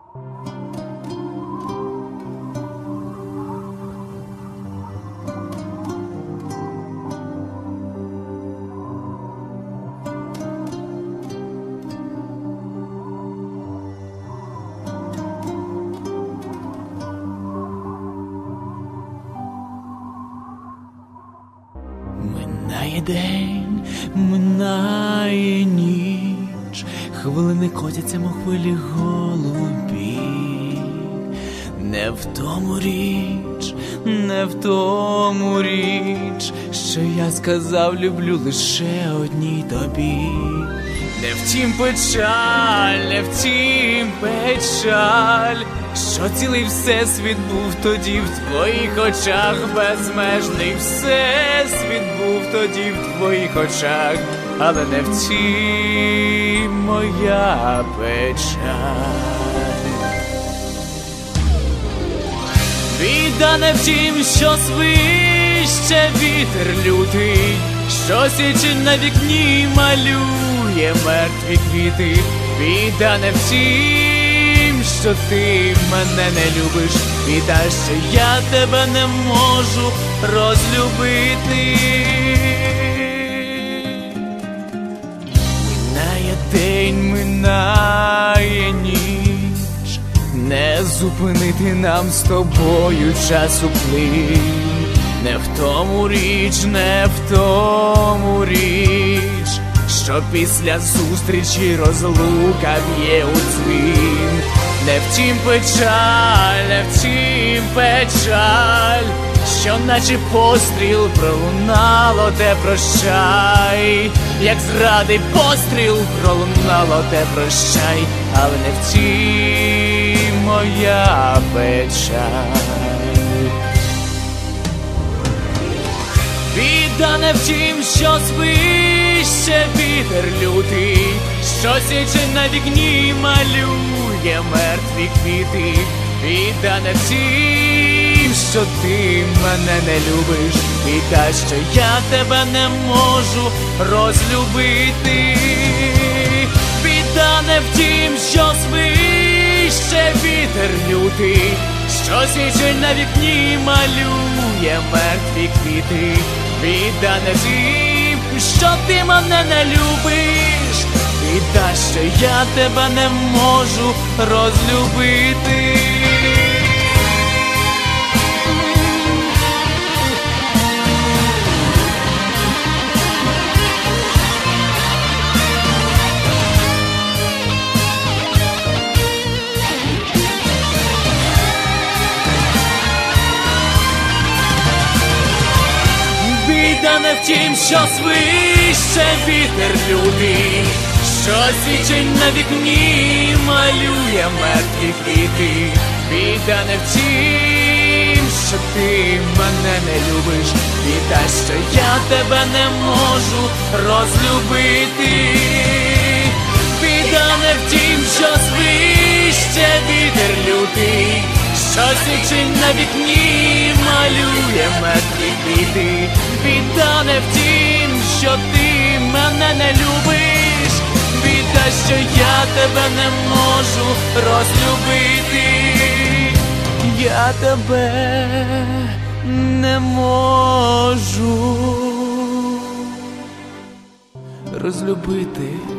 Минає день, минає ніч, хвилини котяться, мов хвилі голубі. Не в тому річ, не в тому річ, що я сказав, люблю лише одній тобі. Не втім печаль, не втім печаль, що цілий всесвіт був тоді в твоїх очах, безмежний всесвіт був тоді в твоїх очах, але не втім моя печаль. Біда не втім, що свище вітер лютий, що січень на вікні малює мертві квіти. Біда не втім, що ти мене не любиш, біда, що я тебе не можу розлюбити. Минає день, минає ніч, не зупинити нам з тобою часу плин. Не в тому річ, не в тому річ, що після зустрічі розлука б'є у дзвін. Не втім печаль, не втім печаль, що наче постріл пролунало те прощай. Як зради постріл пролунало те прощай, але не втім моя печаль. Біда не втім, що свище вітер лютий, що січень на вікні малює мертві квіти. Біда не втім, що ти мене не любиш, біда, що я тебе не можу розлюбити. Біда не втім, що свище вітер лютий, що січень на вікні малює мертві квіти. Біда не втім, що ти мене не любиш, біда, що я тебе не можу розлюбити. Біда не втім, що свище вітер лютий, що січень на вікні малює мертві квіти. Біда не втім, що ти мене не любиш, біда, що я тебе не можу розлюбити. Біда не втім, що свище вітер лютий, що січень на вікні малює мертві квіти. Біда не втім, що ти мене не любиш, біда, що я тебе не можу розлюбити. Я тебе не можу розлюбити.